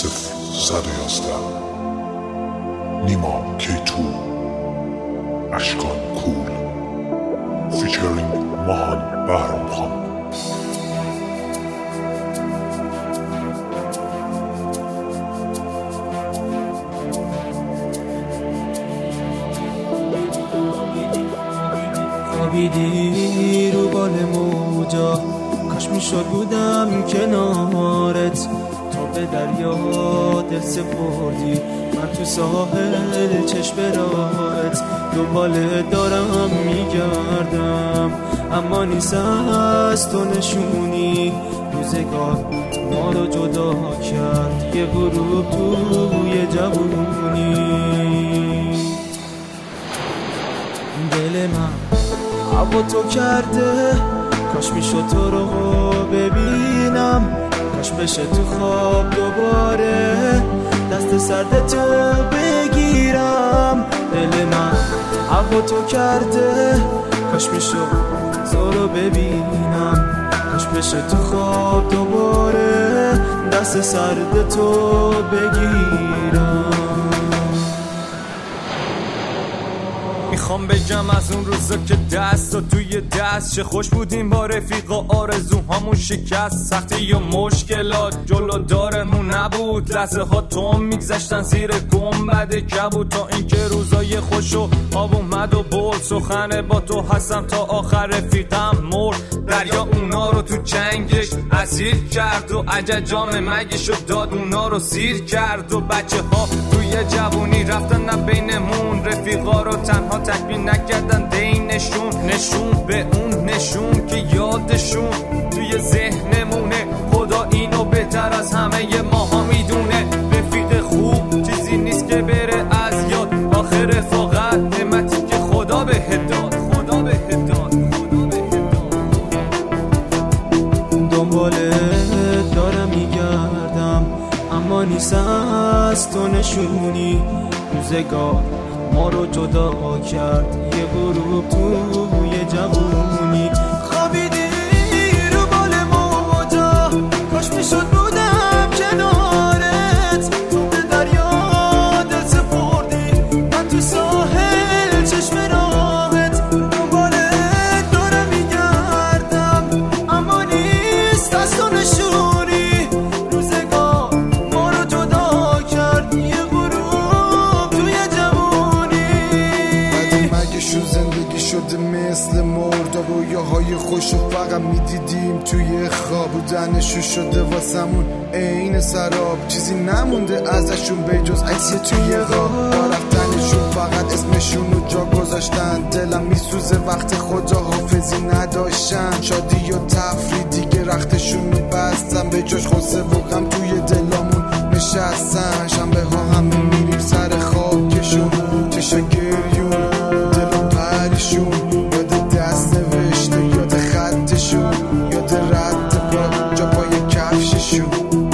011 نیما K2 اشکان کول فیچرینگ ماهان بهرام خان. خوابیدی رو بال موجا، کاش میشد بودم کنارت، تو به دریا دل سپردی، من تو ساحل چشم راهت دنباله دارم میگردم، اما نیست از تو نشونی، روزگار ما رو جدا کرد یه غروب توی جوونی. دل من هوا تو کرده، کاش میشد تو رو ببینم، کاش بشه تو خواب دوباره دست سرد تو بگیرم. دل من هوا تو کرده، کاش میشد تو رو ببینم، کاش بشه تو خواب دوباره دست سرد تو بگیرم. میخوام بگم از اون روزا که دست و توی دست چه خوش بودیم با رفیقا، آرزوهامون شکست، سختی و مشکلات جلو دارمون نبود، لحظه ها توم میگذشتن زیر گنبد کبود، تا اینکه روزای خوشو آب اومد و برد، سخن با تو هستم تا آخر رفیقم مرد، دریا اونا رو تو چنگش اسیر کرد و عججام مگشو داد اونا رو سیر کرد، و بچه ها توی جوونی رفتن نه بینمون، رفیقا رو تنها تکمیل نکردن دینشون، نشون به اون نشون که یادشون توی ذهنمونه، خدا اینو بهتر از همه ماها میدونه، رفیق خوب چیزی نیست که بره از یاد، آخر رفاقت نعمتی که خدا بهت داد، خدا بهت داد، خدا بهت داد. دنباله دارم میگردم، اما نیست از تو نشونی، روزگار ما رو جدا کرد یه غروب توی جوونی. خوابیدی رو بال موجا، کاش میشد بودم کنارت، تو به دریا دل سپردی، من تو ساحل چشم راهت دنبالت دارم میگردم، اما نیست از تو نشونی، روزگار ما رو جدا کرد یه غروب توی جوونی. زندگی شده مثل مرد، رویاهای خوشو فقط میدیدیم توی خواب، بودنشون شده واسمون عین سراب، چیزی نمونده ازشون به جز عکس توی غاب، با رفتنشون فقط اسمشون رو جا گذاشتن، دلم میسوزه وقت خداحافظی نداشتن، شادی و تفریح دیگه رختشون رو بستن، به جاش خسته و غم توی دلامون نشستن، شنبه ها همه میریم سر خاکشون، چشا گریون یاد دست نوشته، یاد خطشون، یاد رد پا جا پای کفششون.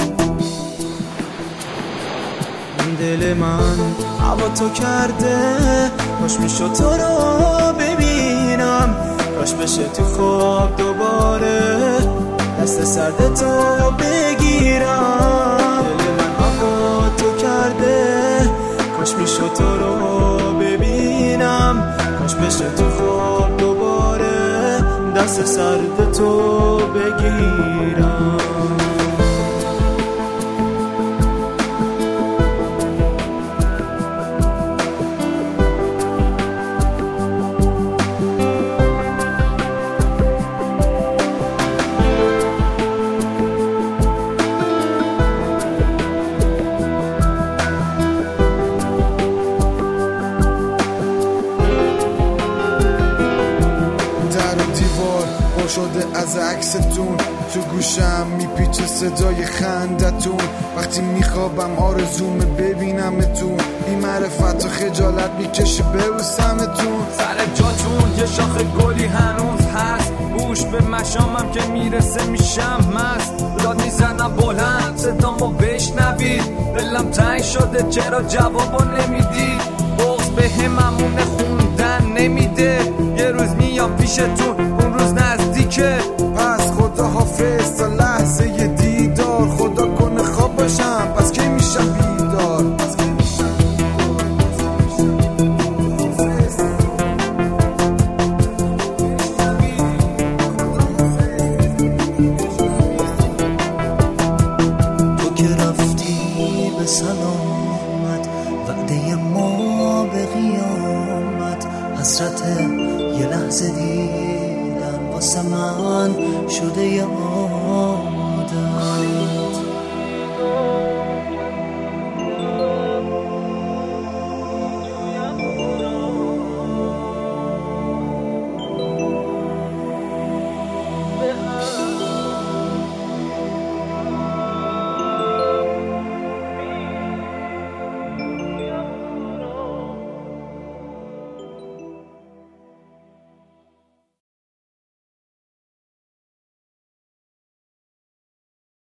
دل من هوا تو کرده، کاش میشد تو رو ببینم، کاش بشه تو خواب دوباره دست سرد تو بگیرم. دل من هوا تو کرده، کاش میشد تو رو ببینم، کاش بشه تو خواب دوباره دست سرد تو بگیرم. شده از عکستون، تو گوشم میپیچه صدای خندتون، وقتی میخوابم آرزومه ببینمتون، بی معرفت و خجالت میکشه ببوسمتون، سر جاتون یه شاخ گلی هنوز هست، گوش به مشامم که میرسه میشم مست، داد میزنم بلند صدامو بشنوید، دلم تنگ شده چرا جوابو نمیدی، بغض به هممونه خوندن نمیده، یه روز میام پیشتون اون روز نزدیکه، پس خدا حافظ تا لحظه دیدار، خدا کنه خواب باشم پس کی میشه شده یادت.